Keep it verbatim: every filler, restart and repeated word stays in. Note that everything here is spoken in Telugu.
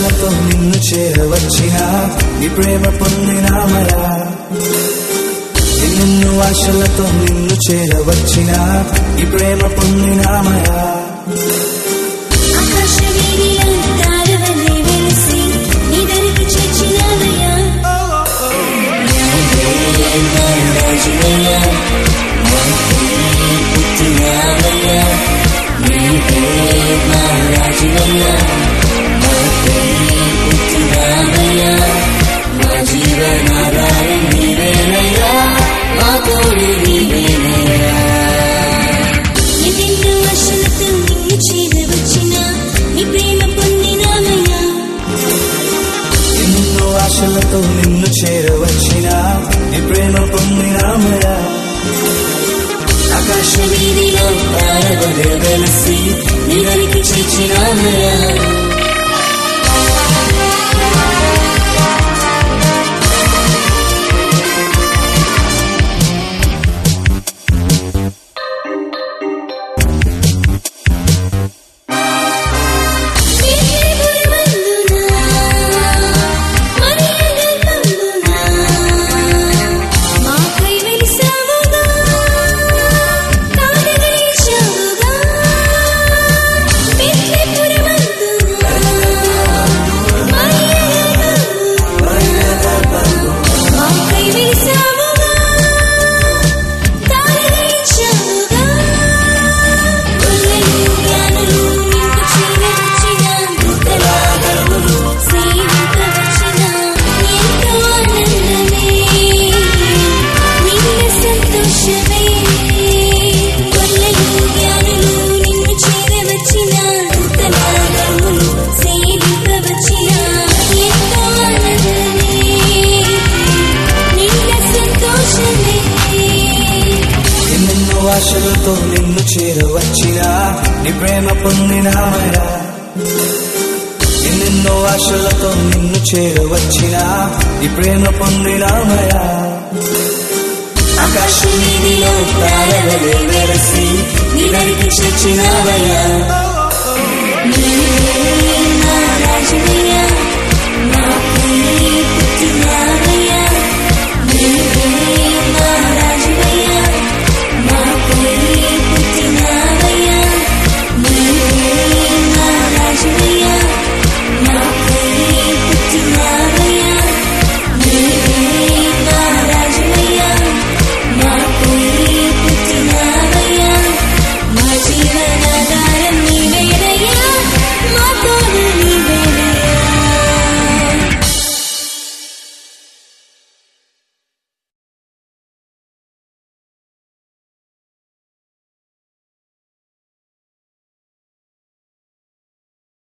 ఆశలతో నిన్ను చేరవచ్చిన నీ ప్రేమ పొందినామయా ఎన్నెన్నో ఆశలతో నిన్ను చేరవచ్చిన నీ ప్రేమ పొందినామయా ఆశలతో నిన్ను చేరవచ్చిన నీ ప్రేమ పొందినామయా ఆకాశ వీధిలో తారవలే వెలిసి నీ దరికి చేర్చినామయా ఆశలతో నిన్ను చేరవచ్చిన నీ ప్రేమ పొందినామయా ఎన్నెన్నో ఆశలతో నిన్ను చేరవచ్చిన నీ ప్రేమ పొందినామయా ఆకాశ వీధిలో తారవలే వెలిసి నీ దరికి చేర్చినామయా